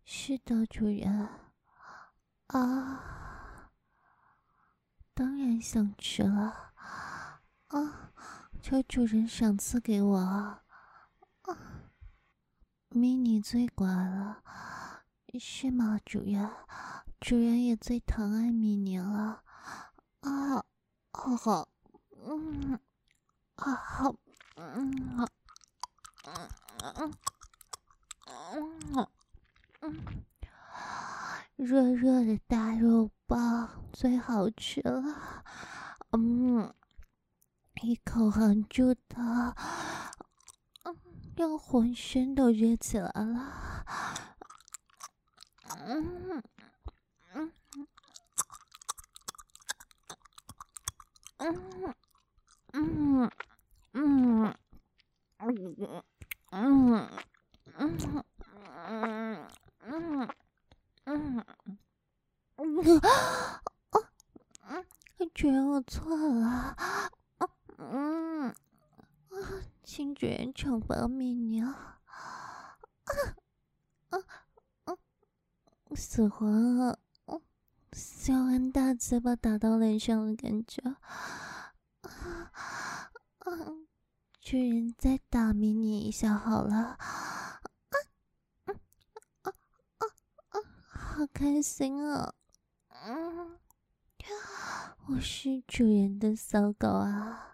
是的，主人。啊，当然想吃了。啊，求主人赏赐给我啊！迷你最乖了，是吗，主人？主人也最疼爱迷你了。啊，好好，好，好，热热的大肉棒最好吃了。一口含住它，让浑身都热起来了。嗯嗯嗯嗯嗯嗯嗯嗯嗯主人，我错了。嗯，请主人惩罚迷你啊！死活了。小安大嘴巴打到脸上的感觉。主人再打迷你一下好了。好开心啊！我是主人的骚狗啊！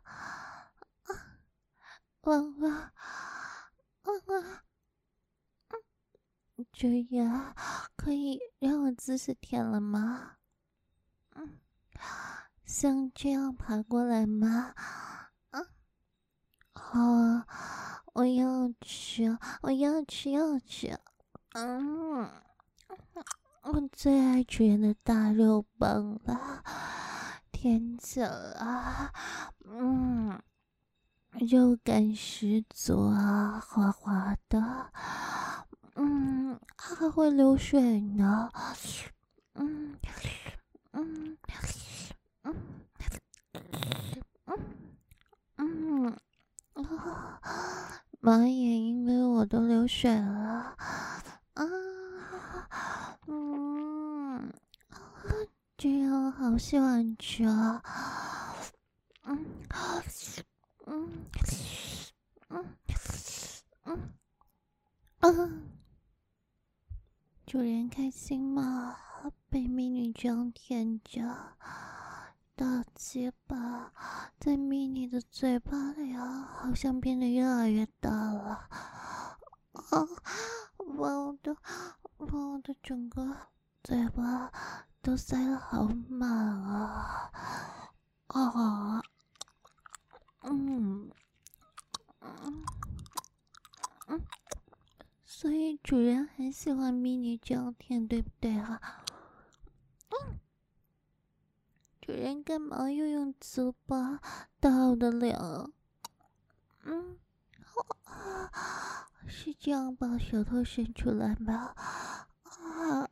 汪汪汪汪！主人，可以让我姿势舔了吗？像这样爬过来吗？好啊，我要吃，我要吃，要吃。我最爱主人的大肉棒了，舔起来，肉感十足啊，滑滑的，还会流水呢。嗯嗯嗯嗯妈也因为我都流水了。嗯，这样好喜欢吃啊。嗯嗯嗯主人开心吗？被迷你这样舔着，大结巴在迷你的嘴巴里啊，好像变得越来越大了。把我的整个嘴巴都塞得好满啊！啊，嗯嗯嗯，所以主人很喜欢迷你这样舔，对不对啊？主人干嘛又用嘴巴打我的脸？嗯，是这样把舌头伸出来吗？啊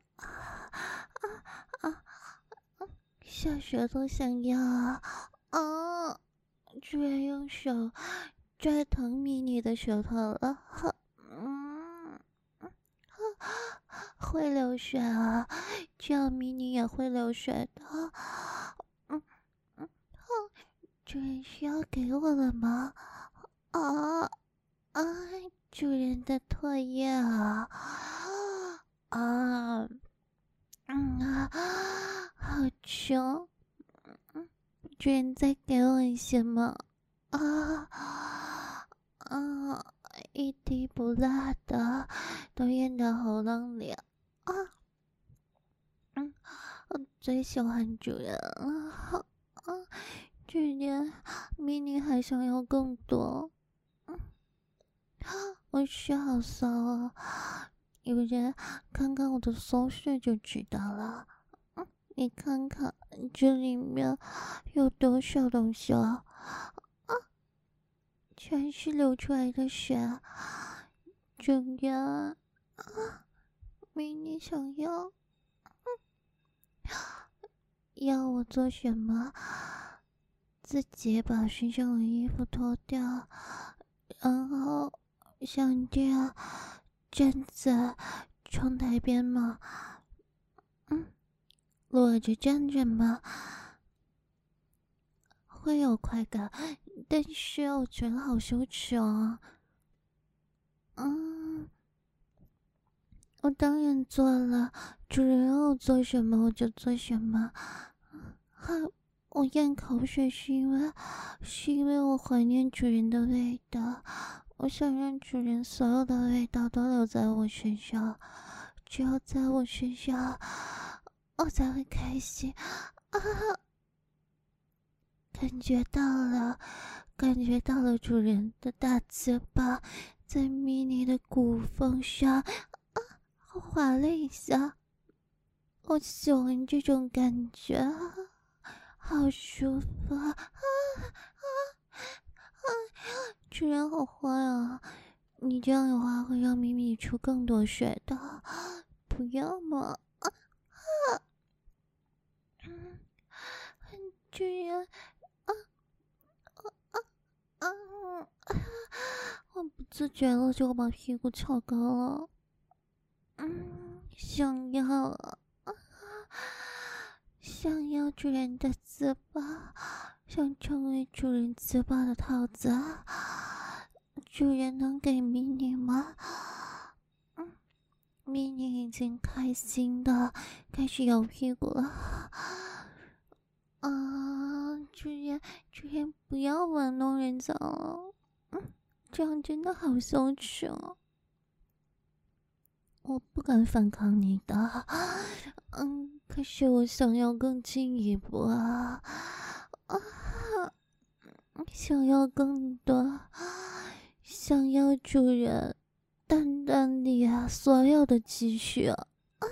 啊！小舌头想要啊！主人用手拽疼迷你的舌头了。嗯，会流水啊，这样迷你也会流水的。嗯嗯，主人需要给我了吗？啊啊！主人的唾液啊！啊，好穷。主人再给我一些吗？啊啊！一滴不落的都咽到喉咙里啊！我最喜欢主人了。主人，迷你还想要更多。我是好骚啊！有人看看我的松穴就知道了。你看看这里面有多少东西啊？全是流出来的血。主人，迷你想要我做什么？自己把身上的衣服脱掉，然后像这样站在窗台边吗？裸着站着吗？会有快感，但是我觉得好羞耻哦。我当然做了，主人让我做什么我就做什么。我咽口水是因为我怀念主人的味道，我想让主人所有的味道都留在我身上，只有在我身上，我才会开心。感觉到了主人的大嘴巴在迷你的骨缝上划了一下，我喜欢这种感觉，好舒服啊！主人好坏啊！你这样的话会让咪咪出更多血的，不要嘛！主人，我不自觉了就把屁股翘高了，想要主人的嘴巴，想成为主人嘴巴的套子，主人能给迷你吗？迷你已经开心的开始摇屁股了。主人不要玩弄人家了，这样真的好羞耻哦。我不敢反抗你的，可是我想要更进一步啊，想要更多，想要主人蛋蛋里所有的积蓄啊，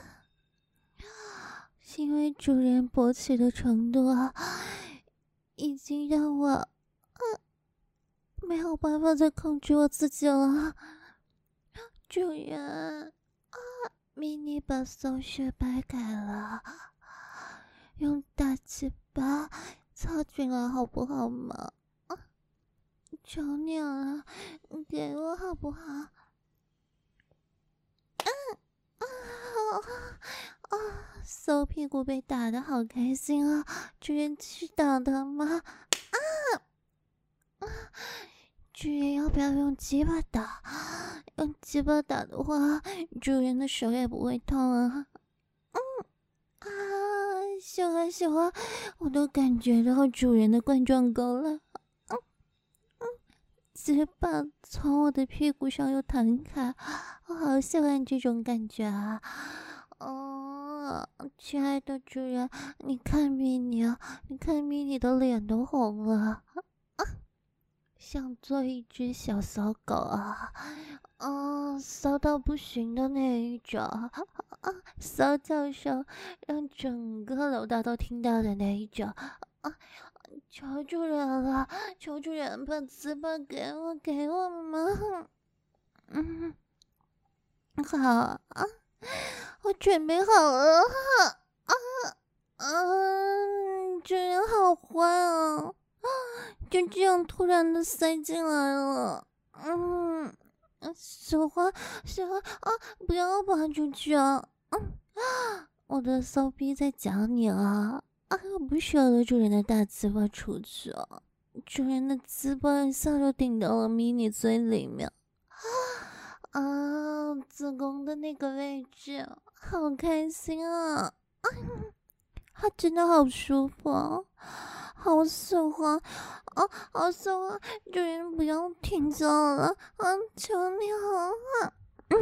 因为主人勃起的程度已经让我没有办法再控制我自己了。主人迷你把松穴掰开了，用大鸡巴操进来好不好嘛？求你了，给我好不好？搜屁股被打的好开心啊！主人知道的吗？主人要不要用鸡巴打？用鸡巴打的话，主人的手也不会痛啊。喜欢，我都感觉到主人的冠状沟了。鸡巴从我的屁股上又弹开，我好喜欢这种感觉啊！亲爱的主人，你看迷你的脸都红了，像做一只小骚狗啊！骚到不行的那一种，骚叫声让整个楼道都听到的那一种，求主人了，求主人把鸡巴给我嘛！好啊，我准备好了。主人好坏啊！就这样突然的塞进来了。喜欢不要拔出去啊！我的骚逼在讲你啊！我不舍得主人的大鸡巴出去啊！主人的鸡巴一下就顶到了迷你嘴里面。子宫的那个位置，好开心啊！它真的好舒服啊，好喜欢好喜欢！主人不要停下了求你了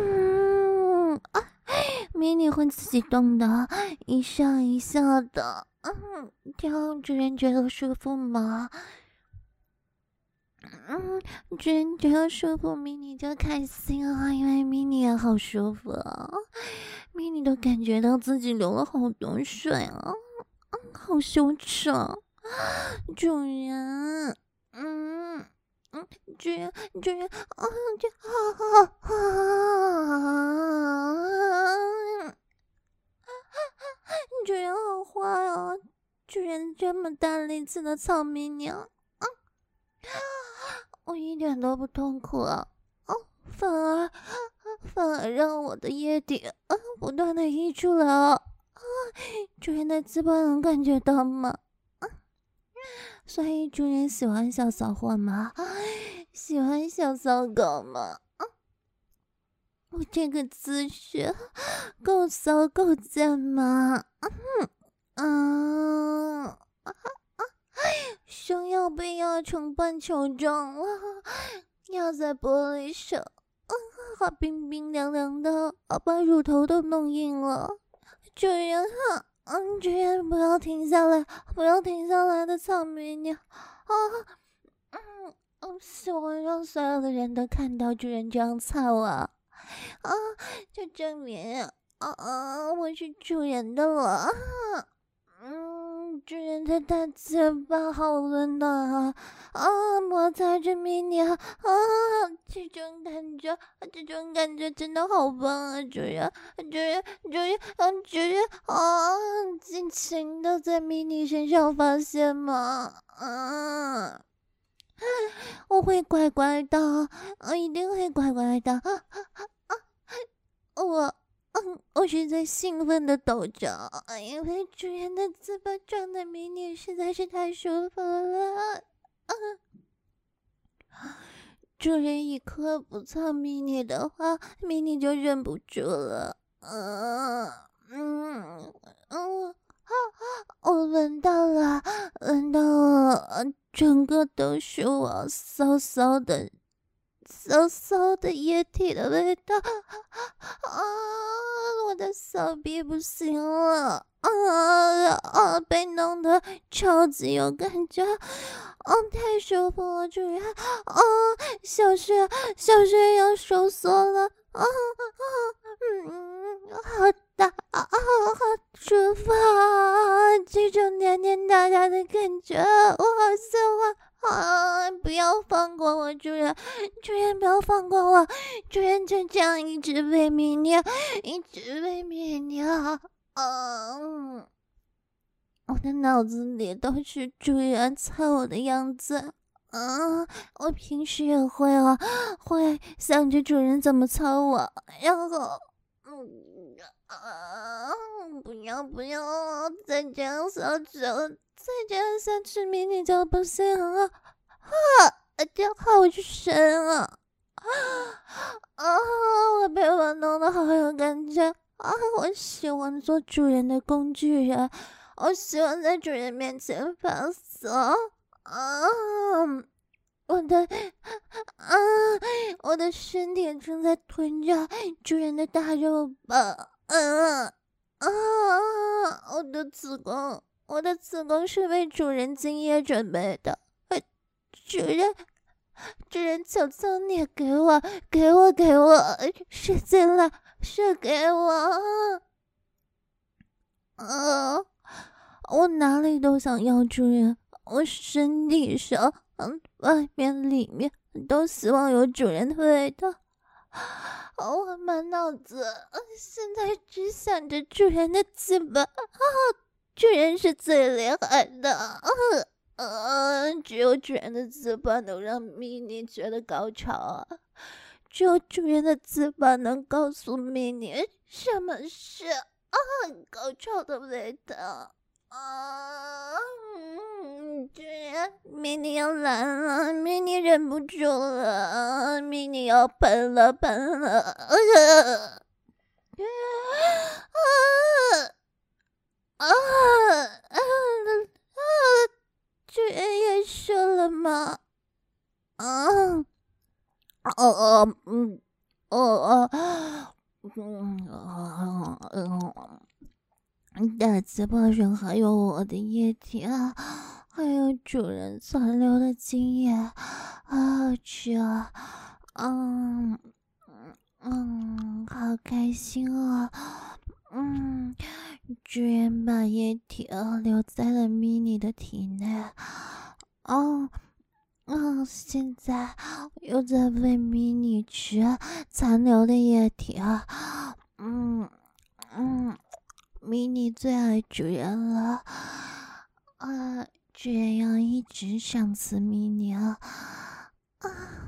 迷你会自己动的，一上一下的，这样主人觉得舒服吗？主人觉得舒服，迷你就开心啊，因为迷你也好舒服啊，迷你都感觉到自己流了好多水啊，好羞耻啊，主人，主人，这主人好坏啊！主人这么大力气的操迷你我一点都不痛苦啊！反而反而让我的液体不断的溢出来主人的嘴巴能感觉到吗？所以主人喜欢小骚货吗？喜欢小骚狗吗？我这个姿势够骚够贱吗？胸要被压成半球状了，压在玻璃上，好冰冰凉凉的，把乳头都弄硬了。主人主人不要停下来，不要停下来的草莓娘喜欢让所有的人都看到主人这样操就证明我是主人的了。主人的大嘴巴好温暖摩擦着迷你这种感觉真的好棒主人尽情的在迷你身上发泄吗？我会乖乖的，一定会乖乖的。我是在兴奋的抖着，因为主人的嘴巴撞的迷你实在是太舒服了。主人一刻不操迷你的话，迷你就忍不住了。我闻到了，整个都是我骚骚的液体的味道我的骚逼不行了被弄得超级有感觉太舒服了主人小穴要收缩了好大好舒服这种黏黏哒哒的感觉我好喜欢不要放过我主人不要放过我主人就这样一直被迷恋我的脑子里都是主人操我的样子我平时也会想着主人怎么操我然后不要再这样下去了再这样下去迷你就不行了这好深我被我弄得好有感觉我喜欢做主人的工具人我喜欢在主人面前发骚我的身体正在吞着主人的大肉棒我的子宫是为主人精液准备的主人求求你给我射进来射给我我哪里都想要主人我身体上外面里面都希望有主人的味道我满脑子现在只想着主人的嘴巴主人是最厉害的只有主人的嘴巴能让迷你觉得高潮只有主人的嘴巴能告诉迷你什么是高潮的味道主人迷你要来了迷你忍不住了迷你要喷了主人也射了吗大嘴巴上还有我的液体还有主人残留的精液这好开心主人把液体留在了迷你的体内现在又在喂迷你吃残留的液体迷你最爱主人了主人要一直赏赐迷你